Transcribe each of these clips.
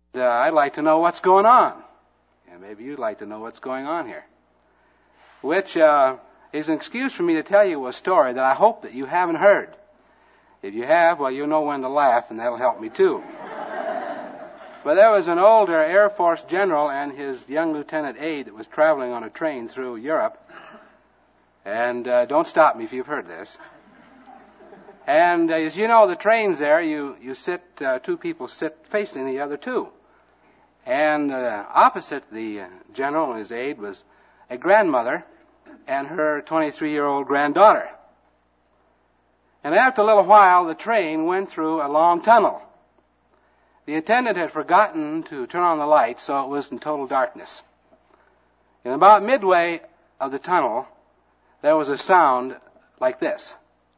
I'd like to know what's going on. And maybe you'd like to know what's going on here. Which is an excuse for me to tell you a story that I hope that you haven't heard. If you have, well, you'll know when to laugh, and that'll help me too. But there was an older Air Force general and his young lieutenant aide that was traveling on a train through Europe. And don't stop me if you've heard this. And as you know, the trains there, you sit, two people sit facing the other two. And opposite the general and his aide was a grandmother and her 23-year-old granddaughter. And after a little while, the train went through a long tunnel. The attendant had forgotten to turn on the lights, so it was in total darkness. And about midway of the tunnel, there was a sound like this.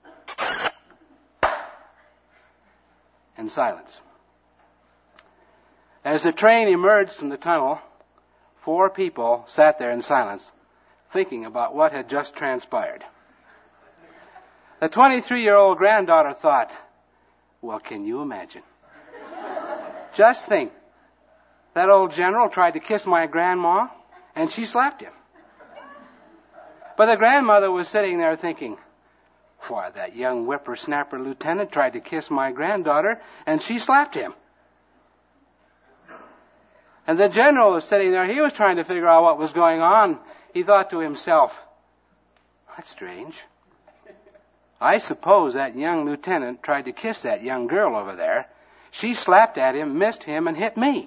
And silence. As the train emerged from the tunnel, 4 people sat there in silence, thinking about what had just transpired. The 23-year-old granddaughter thought, well, can you imagine? Just think, that old general tried to kiss my grandma, and she slapped him. But the grandmother was sitting there thinking, why, that young whippersnapper lieutenant tried to kiss my granddaughter, and she slapped him. And the general was sitting there. He was trying to figure out what was going on. He thought to himself, that's strange. I suppose that young lieutenant tried to kiss that young girl over there. She slapped at him, missed him, and hit me.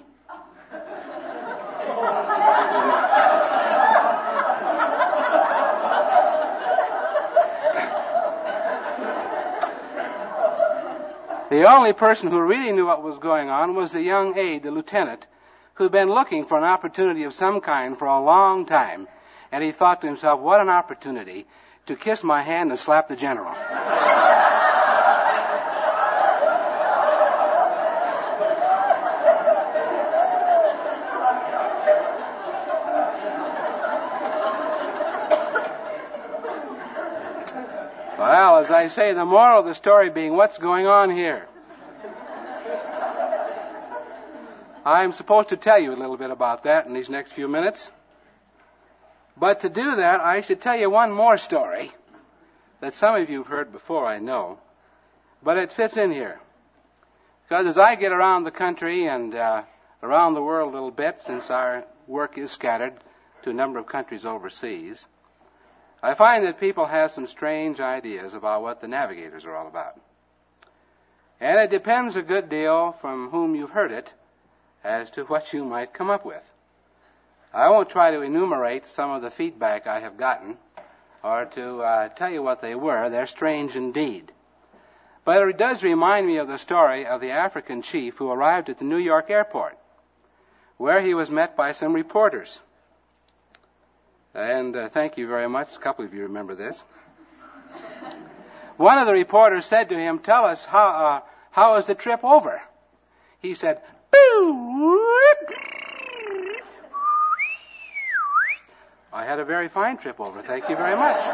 The only person who really knew what was going on was the young aide, the lieutenant, who'd been looking for an opportunity of some kind for a long time. And he thought to himself, what an opportunity to kiss my hand and slap the general. Well, as I say, the moral of the story being, what's going on here? I'm supposed to tell you a little bit about that in these next few minutes. But to do that, I should tell you one more story that some of you have heard before, I know. But it fits in here. Because as I get around the country and around the world a little bit, since our work is scattered to a number of countries overseas, I find that people have some strange ideas about what the navigators are all about. And it depends a good deal from whom you've heard it as to what you might come up with. I won't try to enumerate some of the feedback I have gotten or to tell you what they were. They're strange indeed. But it does remind me of the story of the African chief who arrived at the New York airport, where he was met by some reporters. And thank you very much. A couple of you remember this. One of the reporters said to him, tell us, how is the trip over? He said, I had a very fine trip over. Thank you very much.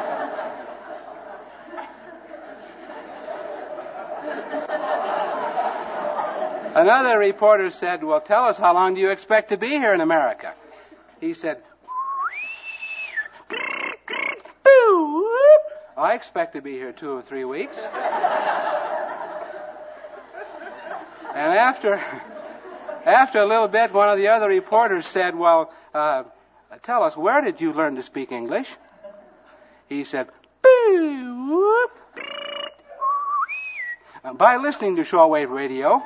Another reporter said, well, tell us, how long do you expect to be here in America? He said, I expect to be here 2 or 3 weeks. And after a little bit, one of the other reporters said, well, tell us, where did you learn to speak English? He said, by listening to shortwave radio.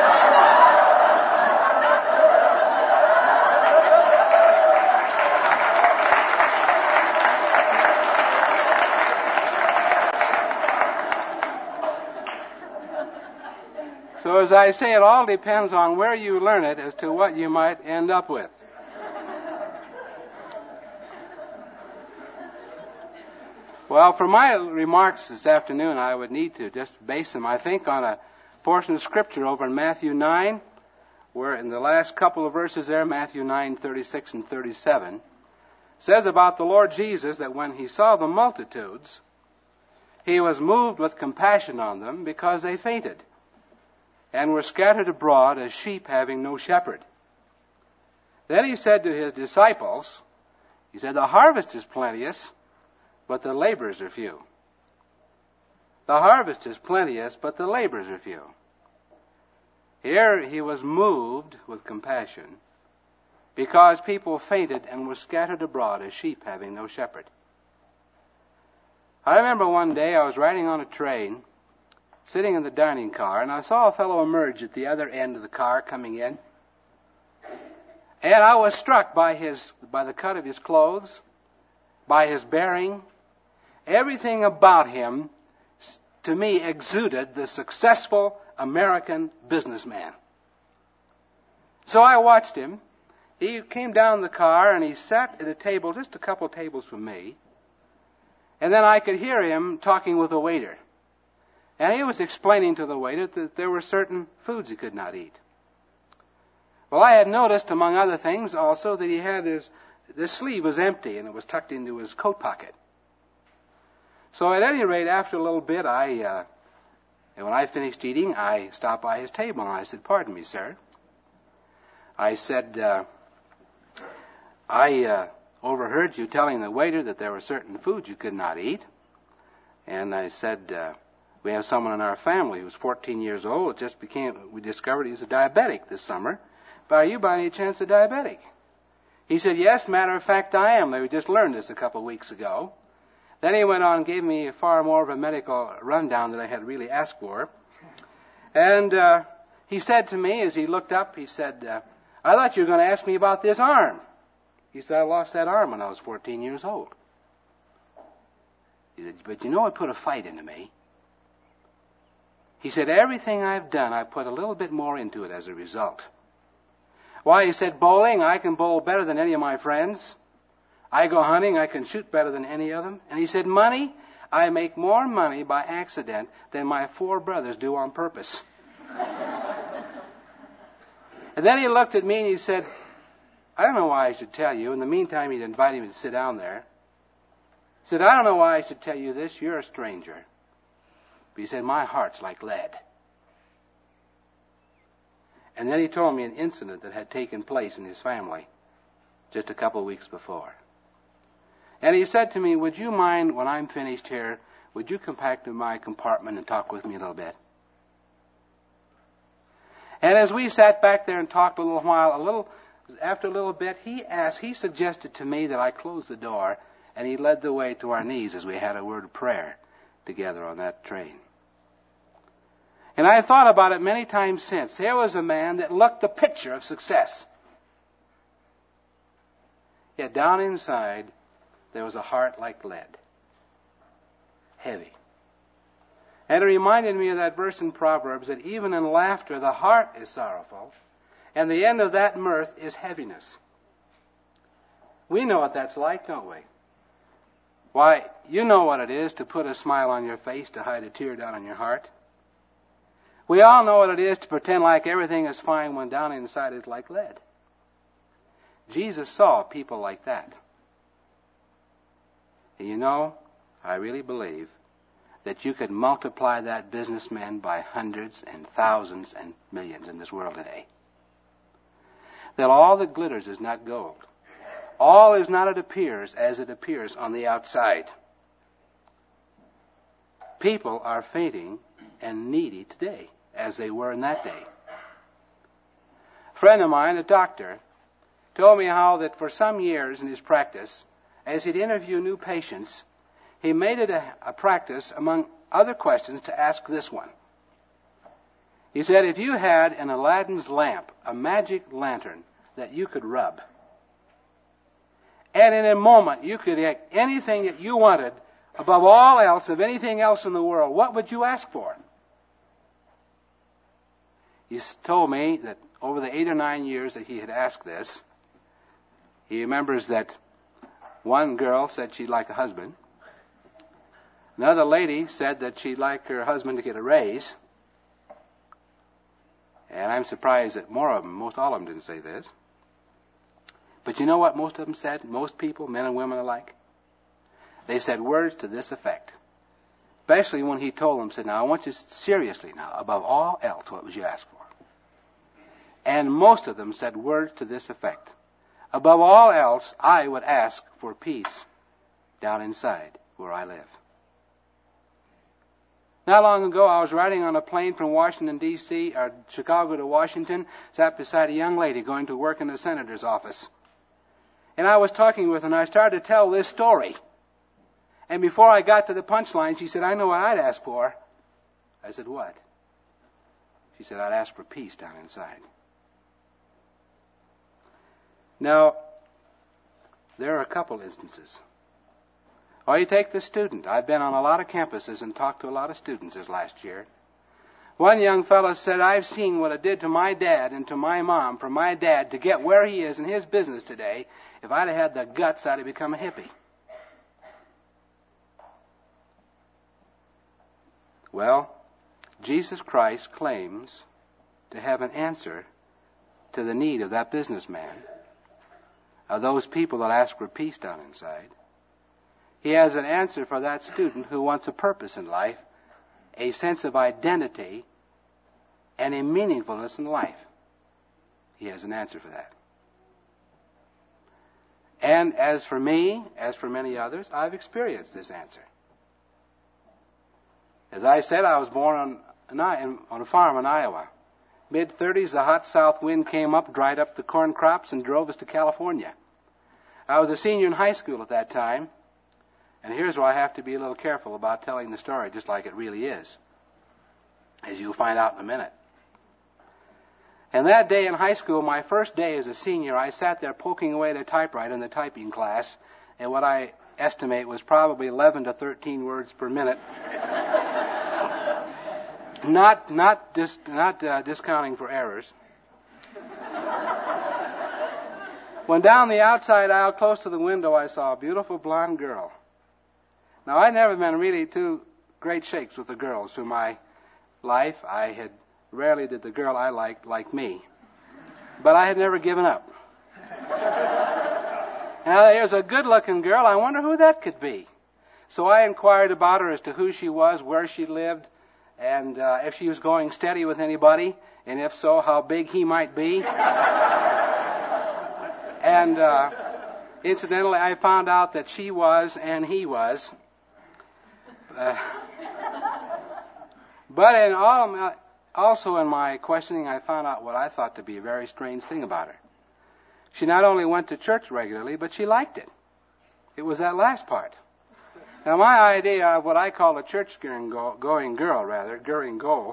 So as I say, it all depends on where you learn it as to what you might end up with. Well, for my remarks this afternoon, I would need to just base them, I think, on a portion of Scripture over in Matthew 9, where in the last couple of verses there, Matthew 9:36 and 37, says about the Lord Jesus that when he saw the multitudes, he was moved with compassion on them because they fainted and were scattered abroad as sheep having no shepherd. Then he said to his disciples, he said, the harvest is plenteous, but the laborers are few. The harvest is plenteous, but the laborers are few. Here he was moved with compassion because people fainted and were scattered abroad as sheep having no shepherd. I remember one day I was riding on a train, sitting in the dining car, and I saw a fellow emerge at the other end of the car coming in. And I was struck by the cut of his clothes, by his bearing. Everything about him, to me, exuded the successful American businessman. So I watched him. He came down the car and he sat at a table just a couple tables from me. And then I could hear him talking with a waiter. And he was explaining to the waiter that there were certain foods he could not eat. Well, I had noticed, among other things, also that he had the sleeve was empty and it was tucked into his coat pocket. So at any rate, after a little bit, when I finished eating, I stopped by his table and I said, "Pardon me, sir." I said, I overheard you telling the waiter that there were certain foods you could not eat. And I said, we have someone in our family who's 14 years old. We discovered he was a diabetic this summer. But are you by any chance a diabetic? He said, yes, matter of fact, I am. We just learned this a couple of weeks ago. Then he went on and gave me far more of a medical rundown than I had really asked for. And he said to me as he looked up, he said, I thought you were going to ask me about this arm. He said, I lost that arm when I was 14 years old. He said, but you know it put a fight into me. He said, everything I've done, I put a little bit more into it as a result. Why, he said, bowling, I can bowl better than any of my friends. I go hunting, I can shoot better than any of them. And he said, money, I make more money by accident than my 4 brothers do on purpose. And then he looked at me and he said, I don't know why I should tell you. In the meantime, he'd invite him to sit down there. He said, I don't know why I should tell you this. You're a stranger. But he said, my heart's like lead. And then he told me an incident that had taken place in his family just a couple of weeks before. And he said to me, would you mind, when I'm finished here, would you come back to my compartment and talk with me a little bit? And as we sat back there and talked a little while, after a little bit, he suggested to me that I close the door, and he led the way to our knees as we had a word of prayer together on that train. And I thought about it many times since. Here was a man that looked the picture of success. Yet down inside, there was a heart like lead. Heavy. And it reminded me of that verse in Proverbs that even in laughter the heart is sorrowful, and the end of that mirth is heaviness. We know what that's like, don't we? Why, you know what it is to put a smile on your face to hide a tear down in your heart. We all know what it is to pretend like everything is fine when down inside it's like lead. Jesus saw people like that. And you know, I really believe that you could multiply that businessman by hundreds and thousands and millions in this world today. That all that glitters is not gold. All is not as it appears on the outside. People are fainting and needy today, as they were in that day. A friend of mine, a doctor, told me how that for some years in his practice, as he'd interview new patients, he made it a practice, among other questions, to ask this one. He said, if you had in Aladdin's lamp a magic lantern that you could rub, and in a moment you could get anything that you wanted above all else of anything else in the world, what would you ask for? He told me that over the 8 or 9 years that he had asked this, he remembers that one girl said she'd like a husband. Another lady said that she'd like her husband to get a raise. And I'm surprised that most all of them didn't say this. But you know what most of them said? Most people, men and women alike? They said words to this effect. Especially when he told them, said, now I want you seriously now, above all else, what would you ask for? And most of them said words to this effect. Above all else, I would ask for peace down inside where I live. Not long ago, I was riding on a plane from Washington, D.C., or Chicago to Washington, sat beside a young lady going to work in the senator's office. And I was talking with her, and I started to tell this story. And before I got to the punchline, she said, I know what I'd ask for. I said, what? She said, I'd ask for peace down inside. Now, there are a couple instances. Or you take the student. I've been on a lot of campuses and talked to a lot of students this last year. One young fellow said, I've seen what it did to my dad and to my mom for my dad to get where he is in his business today. If I'd have had the guts, I'd have become a hippie. Well, Jesus Christ claims to have an answer to the need of that businessman, of those people that ask for peace down inside. He has an answer for that student who wants a purpose in life, a sense of identity, and a meaningfulness in life. He has an answer for that. And as for me, as for many others, I've experienced this answer. As I said, I was born on a farm in Iowa. Mid-30s, the hot south wind came up, dried up the corn crops, and drove us to California. I was a senior in high school at that time, and here's where I have to be a little careful about telling the story just like it really is, as you'll find out in a minute. And that day in high school, my first day as a senior, I sat there poking away at a typewriter in the typing class, and what I estimate was probably 11 to 13 words per minute. Not discounting for errors. When down the outside aisle, close to the window, I saw a beautiful blonde girl. Now, I'd never been really too great shakes with the girls through my life. I had rarely did the girl I liked like me. But I had never given up. Now, here's a good-looking girl. I wonder who that could be. So I inquired about her as to who she was, where she lived, and if she was going steady with anybody, and if so, how big he might be. And incidentally, I found out that she was and he was. But also in my questioning, I found out what I thought to be a very strange thing about her. She not only went to church regularly, but she liked it. It was that last part. Now, my idea of what I call a church-going girl,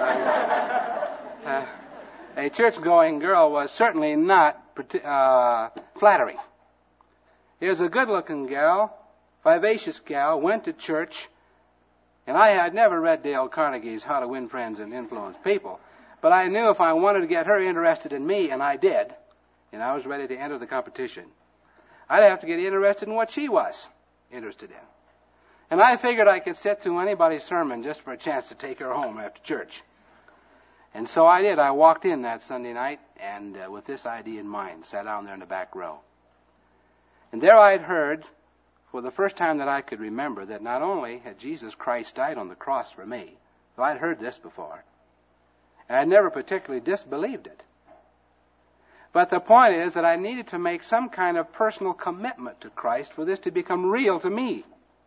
a church-going girl was certainly not flattering. Here's a good-looking gal, vivacious gal, went to church, and I had never read Dale Carnegie's How to Win Friends and Influence People, but I knew if I wanted to get her interested in me, and I did, and I was ready to enter the competition, I'd have to get interested in what she was interested in. And I figured I could sit through anybody's sermon just for a chance to take her home after church. And so I did. I walked in that Sunday night, and with this idea in mind, sat down there in the back row. And there I had heard, for the first time that I could remember, that not only had Jesus Christ died on the cross for me, though I'd heard this before, and I'd never particularly disbelieved it, but the point is that I needed to make some kind of personal commitment to Christ for this to become real to me.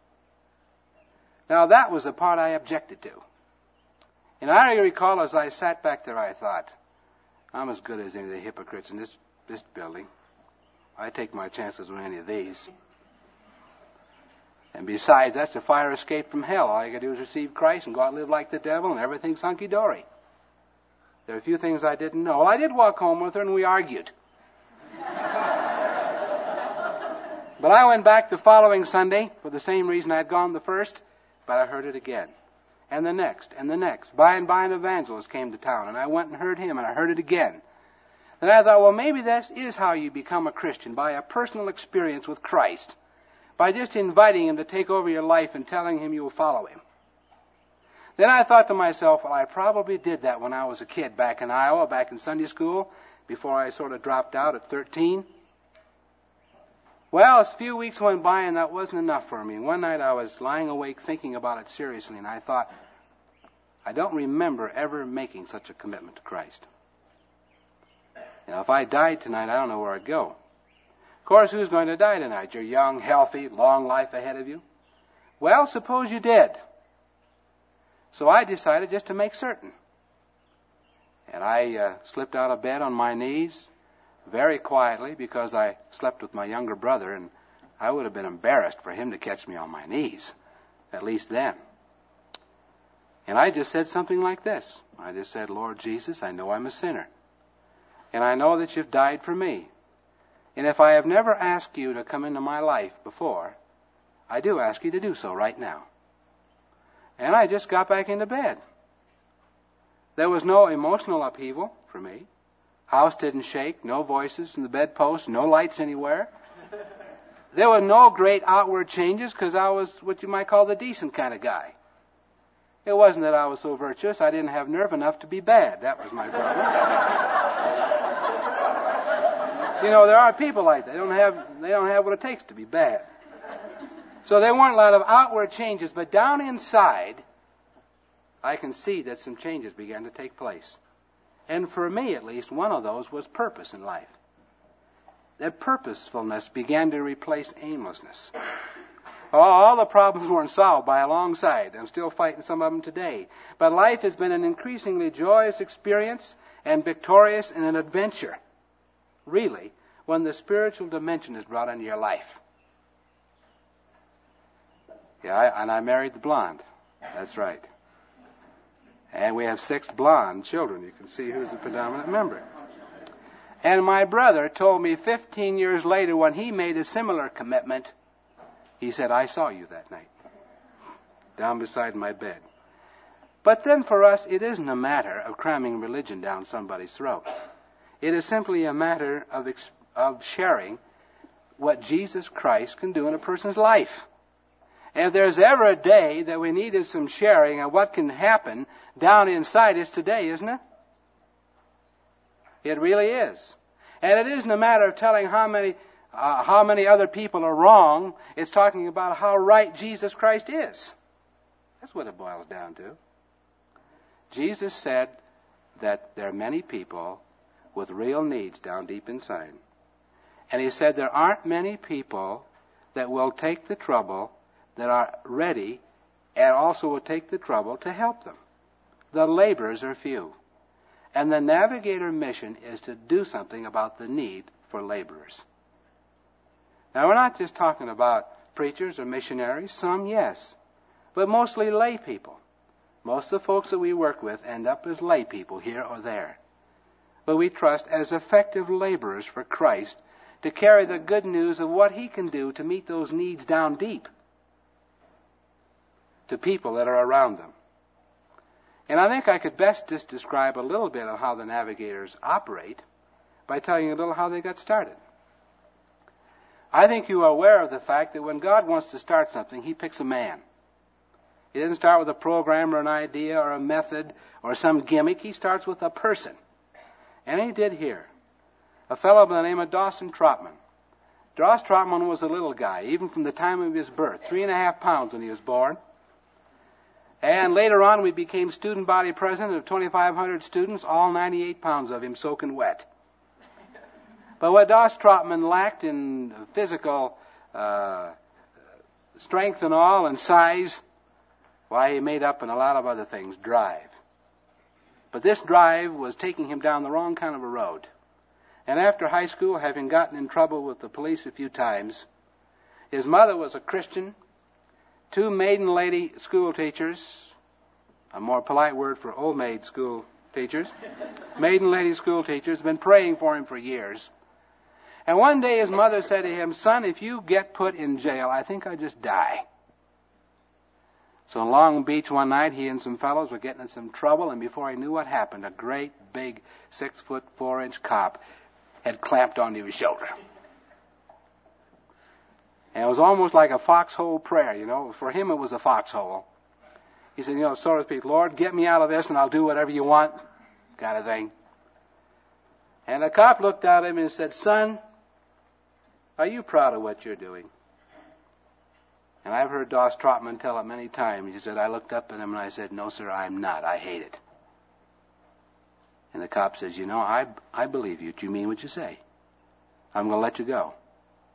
Now, that was the part I objected to. And I recall as I sat back there, I thought, I'm as good as any of the hypocrites in this building. I take my chances with any of these. And besides, that's a fire escape from hell. All you got to do is receive Christ and go out and live like the devil, and everything's hunky-dory. There are a few things I didn't know. Well, I did walk home with her, and we argued. But I went back the following Sunday for the same reason I'd gone the first, but I heard it again. And the next, and the next. By and by, an evangelist came to town, and I went and heard him, and I heard it again. Then I thought, well, maybe that is how you become a Christian, by a personal experience with Christ, by just inviting him to take over your life and telling him you will follow him. Then I thought to myself, well, I probably did that when I was a kid back in Iowa, back in Sunday school, before I sort of dropped out at 13. Well, a few weeks went by, and that wasn't enough for me. One night I was lying awake thinking about it seriously, and I thought, I don't remember ever making such a commitment to Christ. Now, if I died tonight, I don't know where I'd go. course, who's going to die tonight? You're young, healthy, long life ahead of you. Well, suppose you did. So I decided just to make certain. And I slipped out of bed on my knees very quietly because I slept with my younger brother, and I would have been embarrassed for him to catch me on my knees, at least then. And I just said something like this. I just said, Lord Jesus, I know I'm a sinner. And I know that you've died for me. And if I have never asked you to come into my life before, I do ask you to do so right now. And I just got back into bed. There was no emotional upheaval for me. House didn't shake, no voices from the bedpost, no lights anywhere. There were no great outward changes because I was what you might call the decent kind of guy. It wasn't that I was so virtuous, I didn't have nerve enough to be bad. That was my problem. You know, there are people like that. They don't have what it takes to be bad. So there weren't a lot of outward changes, but down inside, I can see that some changes began to take place. And for me, at least, one of those was purpose in life. That purposefulness began to replace aimlessness. All the problems weren't solved by a long sight. I'm still fighting some of them today. But life has been an increasingly joyous experience and victorious and an adventure, really, when the spiritual dimension is brought into your life. Yeah, and I married the blonde. That's right. And we have 6 blonde children. You can see who's the predominant member. And my brother told me 15 years later when he made a similar commitment, he said, I saw you that night, down beside my bed. But then for us, it isn't a matter of cramming religion down somebody's throat. It is simply a matter of sharing what Jesus Christ can do in a person's life. And if there's ever a day that we needed some sharing of what can happen down inside, it's today, isn't it? It really is. And it isn't a matter of telling how many other people are wrong. It's talking about how right Jesus Christ is. That's what it boils down to. Jesus said that there are many people with real needs down deep inside. And he said there aren't many people that will take the trouble, that are ready, and also will take the trouble to help them. The laborers are few. And the Navigator mission is to do something about the need for laborers. Now, we're not just talking about preachers or missionaries. Some, yes. But mostly lay people. Most of the folks that we work with end up as lay people here or there. But we trust as effective laborers for Christ to carry the good news of what he can do to meet those needs down deep to people that are around them. And I think I could best just describe a little bit of how the Navigators operate by telling you a little how they got started. I think you are aware of the fact that when God wants to start something, he picks a man. He doesn't start with a program or an idea or a method or some gimmick. He starts with a person. And he did here. A fellow by the name of Dawson Trotman. Doss Trotman was a little guy, even from the time of his birth, 3.5 pounds when he was born. And later on, we became student body president of 2,500 students, all 98 pounds of him soaking wet. But what Doss Trotman lacked in physical strength and all, and size, why, he made up in a lot of other things, drive. But this drive was taking him down the wrong kind of a road. And after high school, having gotten in trouble with the police a few times, his mother was a Christian, 2 maiden lady school teachers, a more polite word for old maid school teachers, maiden lady school teachers, been praying for him for years. And one day his mother said to him, son, if you get put in jail, I think I'll just die. So in Long Beach one night, he and some fellows were getting in some trouble, and before he knew what happened, a great big 6-foot 4-inch cop had clamped onto his shoulder. And it was almost like a foxhole prayer, you know. For him, it was a foxhole. He said, so to speak, Lord, get me out of this and I'll do whatever you want, kind of thing. And the cop looked at him and said, son, are you proud of what you're doing? And I've heard Doss Trotman tell it many times. He said, I looked up at him and I said, no, sir, I'm not. I hate it. And the cop says, I believe you. Do you mean what you say? I'm going to let you go.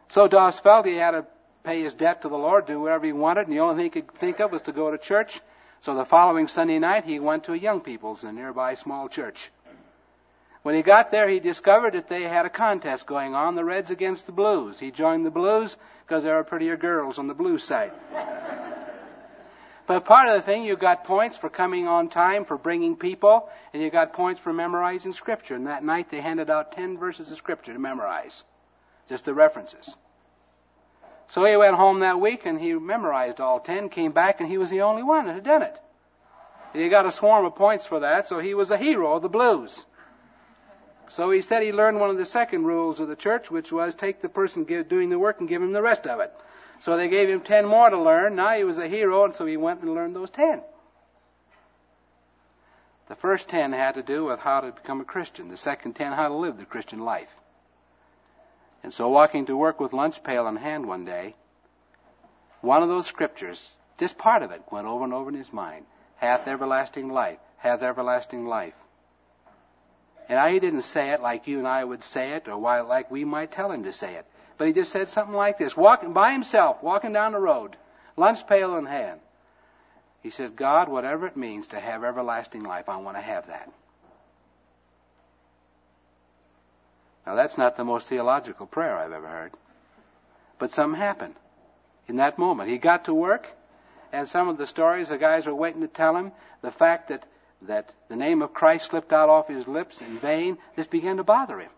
So Doss felt he had to pay his debt to the Lord, do whatever he wanted, and the only thing he could think of was to go to church. So the following Sunday night, he went to a young people's in a nearby small church. When he got there, he discovered that they had a contest going on, the Reds against the Blues. He joined the Blues because there were prettier girls on the Blues side. But part of the thing, you got points for coming on time, for bringing people, and you got points for memorizing Scripture. And that night they handed out 10 verses of Scripture to memorize, just the references. So he went home that week and he memorized all 10, came back, and he was the only one that had done it. And he got a swarm of points for that, so he was a hero of the Blues. So he said he learned one of the second rules of the church, which was take the person doing the work and give him the rest of it. So they gave him 10 more to learn. Now he was a hero, and so he went and learned those 10. The first 10 had to do with how to become a Christian. The second 10, how to live the Christian life. And so walking to work with lunch pail in hand one day, one of those scriptures, just part of it, went over and over in his mind. Hath everlasting life, hath everlasting life. And he didn't say it like you and I would say it, or like we might tell him to say it. But he just said something like this, walking by himself, walking down the road, lunch pail in hand. He said, God, whatever it means to have everlasting life, I want to have that. Now that's not the most theological prayer I've ever heard. But something happened in that moment. He got to work, and some of the stories the guys were waiting to tell him, the fact that the name of Christ slipped out off his lips in vain, this began to bother him.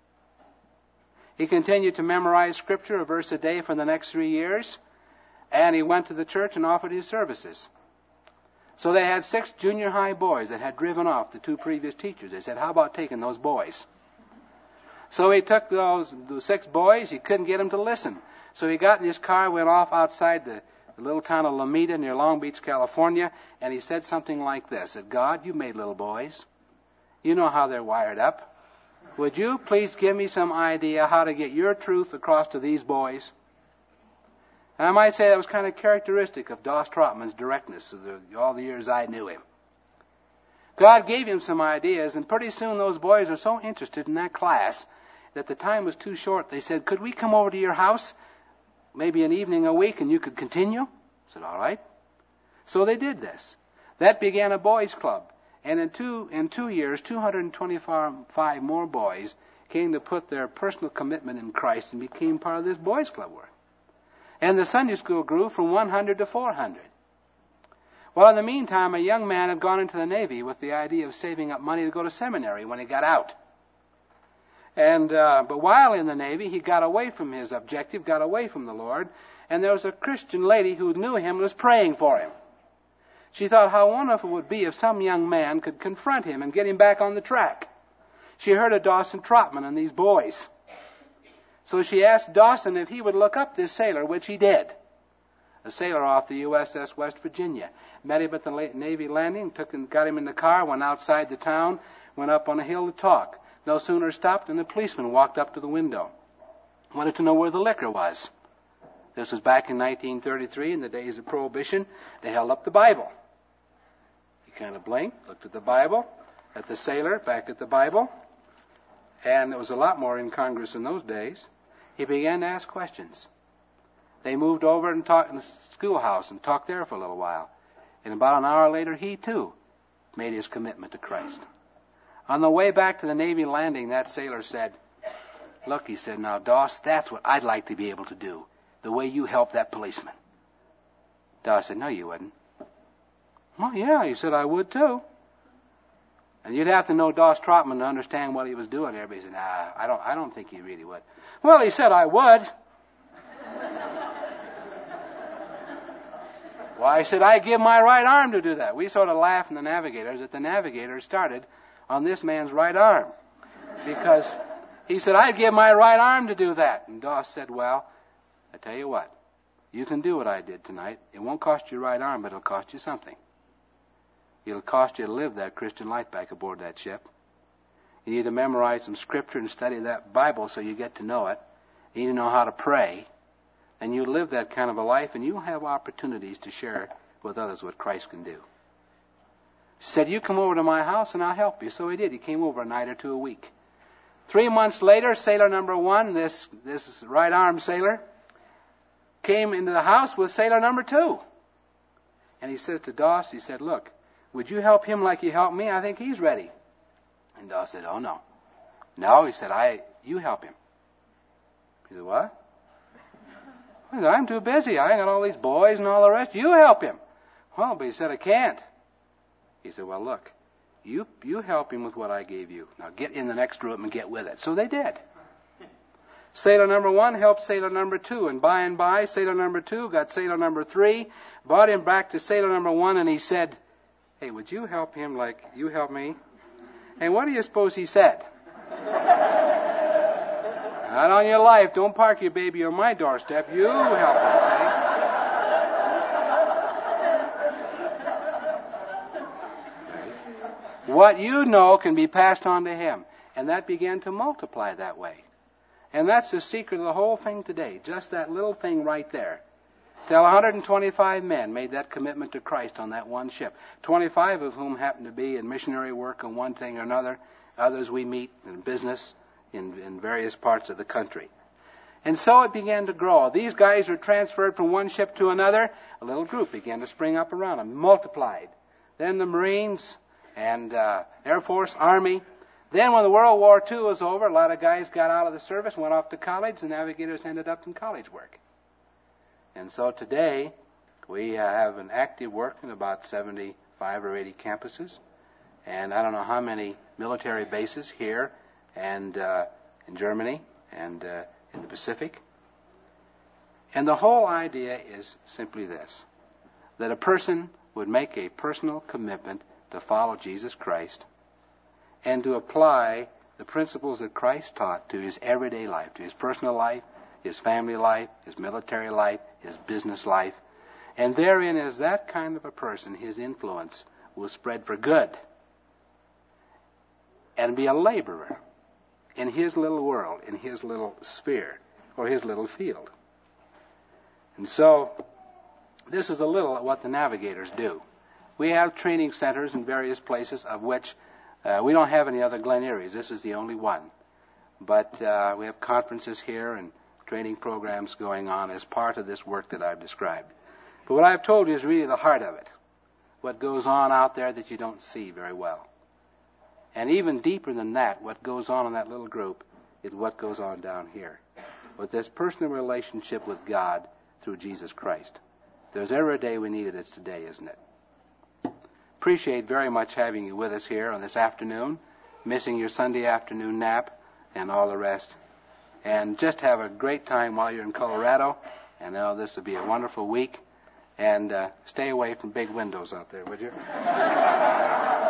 He continued to memorize Scripture, a verse a day, for the next 3 years, and he went to the church and offered his services. So they had 6 junior high boys that had driven off the 2 previous teachers. They said, how about taking those boys? So he took those 6 boys. He couldn't get them to listen. So he got in his car, went off outside the little town of Lomita near Long Beach, California, and he said something like this, that God, you made little boys. You know how they're wired up. Would you please give me some idea how to get your truth across to these boys? And I might say that was kind of characteristic of Doss Trotman's directness of all the years I knew him. God gave him some ideas, and pretty soon those boys were so interested in that class that the time was too short. They said, could we come over to your house maybe an evening a week and you could continue? I said, all right. So they did this. That began a boys' club. And in two years, 225 more boys came to put their personal commitment in Christ and became part of this boys' club work. And the Sunday school grew from 100 to 400. Well, in the meantime, a young man had gone into the Navy with the idea of saving up money to go to seminary when he got out. And but while in the Navy, he got away from his objective, got away from the Lord, and there was a Christian lady who knew him and was praying for him. She thought how wonderful it would be if some young man could confront him and get him back on the track. She heard of Dawson Trotman and these boys. So she asked Dawson if he would look up this sailor, which he did. A sailor off the USS West Virginia. Met him at the Navy landing, got him in the car, went outside the town, went up on a hill to talk. No sooner stopped than the policeman walked up to the window. Wanted to know where the liquor was. This was back in 1933, in the days of Prohibition. They held up the Bible. He kind of blinked, looked at the Bible, at the sailor, back at the Bible. And there was a lot more in Congress in those days. He began to ask questions. They moved over and talked in the schoolhouse and talked there for a little while. And about an hour later, he too made his commitment to Christ. On the way back to the Navy landing, that sailor said, look, he said, now, Doss, that's what I'd like to be able to do, the way you helped that policeman. Doss said, no, you wouldn't. Well, yeah, he said, I would too. And you'd have to know Doss Trotman to understand what he was doing there. But he said, nah, I don't think he really would. Well, he said, I would. Why, I said, I give my right arm to do that. We sort of laughed in the Navigators that the Navigators started on this man's right arm. Because he said, I'd give my right arm to do that. And Doss said, well, I tell you what, you can do what I did tonight. It won't cost you your right arm, but it'll cost you something. It'll cost you to live that Christian life back aboard that ship. You need to memorize some Scripture and study that Bible so you get to know it. You need to know how to pray. And you live that kind of a life, and you'll have opportunities to share with others what Christ can do. He said, you come over to my house and I'll help you. So he did. He came over a night or two a week. 3 months later, sailor number 1, this right-arm sailor, came into the house with sailor number 2. And he says to Doss, he said, look, would you help him like you helped me? I think he's ready. And Doss said, oh, no. No, he said, you help him. He said, what? He said, I'm too busy. I got all these boys and all the rest. You help him. Well, but he said, I can't. He said, well, look, you help him with what I gave you. Now get in the next room and get with it. So they did. Sailor number 1 helped sailor number 2, and by, sailor number 2 got sailor number 3, brought him back to sailor number 1, and he said, hey, would you help him like you help me? And what do you suppose he said? Not on your life. Don't park your baby on my doorstep. You help him, see? What you know can be passed on to him. And that began to multiply that way. And that's the secret of the whole thing today. Just that little thing right there. Till 125 men made that commitment to Christ on that one ship. 25 of whom happened to be in missionary work on one thing or another. Others we meet in business in various parts of the country. And so it began to grow. These guys were transferred from one ship to another. A little group began to spring up around them, multiplied. Then the Marines and Air Force, Army. Then when the World War II was over, a lot of guys got out of the service, went off to college. The navigators ended up in college work. And so today, we have an active work in about 75 or 80 campuses. And I don't know how many military bases here and in Germany and in the Pacific. And the whole idea is simply this, that a person would make a personal commitment to follow Jesus Christ and to apply the principles that Christ taught to his everyday life, to his personal life, his family life, his military life, his business life. And therein, as that kind of a person, his influence will spread for good and be a laborer in his little world, in his little sphere, or his little field. And so, this is a little of what the navigators do. We have training centers in various places, of which we don't have any other Glen Eries. This is the only one. But we have conferences here and training programs going on as part of this work that I've described. But what I've told you is really the heart of it, what goes on out there that you don't see very well. And even deeper than that, what goes on in that little group is what goes on down here, with this personal relationship with God through Jesus Christ. If there's ever a day we need it, it's today, isn't it? Appreciate very much having you with us here on this afternoon, missing your Sunday afternoon nap and all the rest. And just have a great time while you're in Colorado. And I know this will be a wonderful week. And stay away from big windows out there, would you?